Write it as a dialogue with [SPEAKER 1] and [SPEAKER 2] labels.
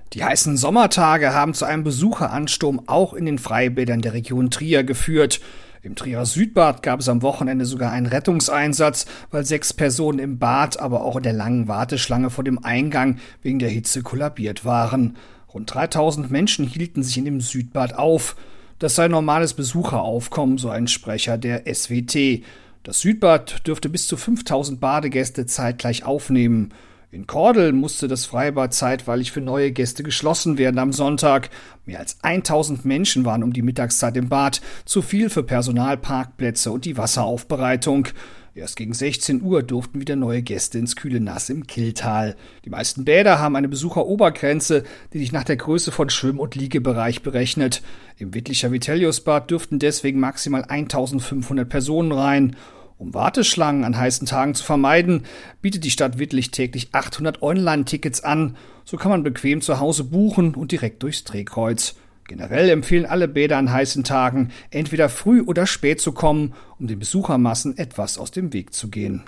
[SPEAKER 1] Die heißen Sommertage haben zu einem Besucheransturm auch in den Freibädern der Region Trier geführt. Im Trierer Südbad gab es am Wochenende sogar einen Rettungseinsatz, weil 6 Personen im Bad, aber auch in der langen Warteschlange vor dem Eingang wegen der Hitze kollabiert waren. Rund 3000 Menschen hielten sich in dem Südbad auf. Das sei normales Besucheraufkommen, so ein Sprecher der SWT. Das Südbad dürfte bis zu 5000 Badegäste zeitgleich aufnehmen. In Kordel musste das Freibad zeitweilig für neue Gäste geschlossen werden am Sonntag. Mehr als 1000 Menschen waren um die Mittagszeit im Bad, zu viel für Personal, Parkplätze und die Wasseraufbereitung. Erst gegen 16 Uhr durften wieder neue Gäste ins kühle Nass im Kylltal. Die meisten Bäder haben eine Besucherobergrenze, die sich nach der Größe von Schwimm- und Liegebereich berechnet. Im Wittlicher Vitelliusbad dürften deswegen maximal 1500 Personen rein. Um Warteschlangen an heißen Tagen zu vermeiden, bietet die Stadt Wittlich täglich 800 Online-Tickets an. So kann man bequem zu Hause buchen und direkt durchs Drehkreuz. Generell empfehlen alle Bäder an heißen Tagen, entweder früh oder spät zu kommen, um den Besuchermassen etwas aus dem Weg zu gehen.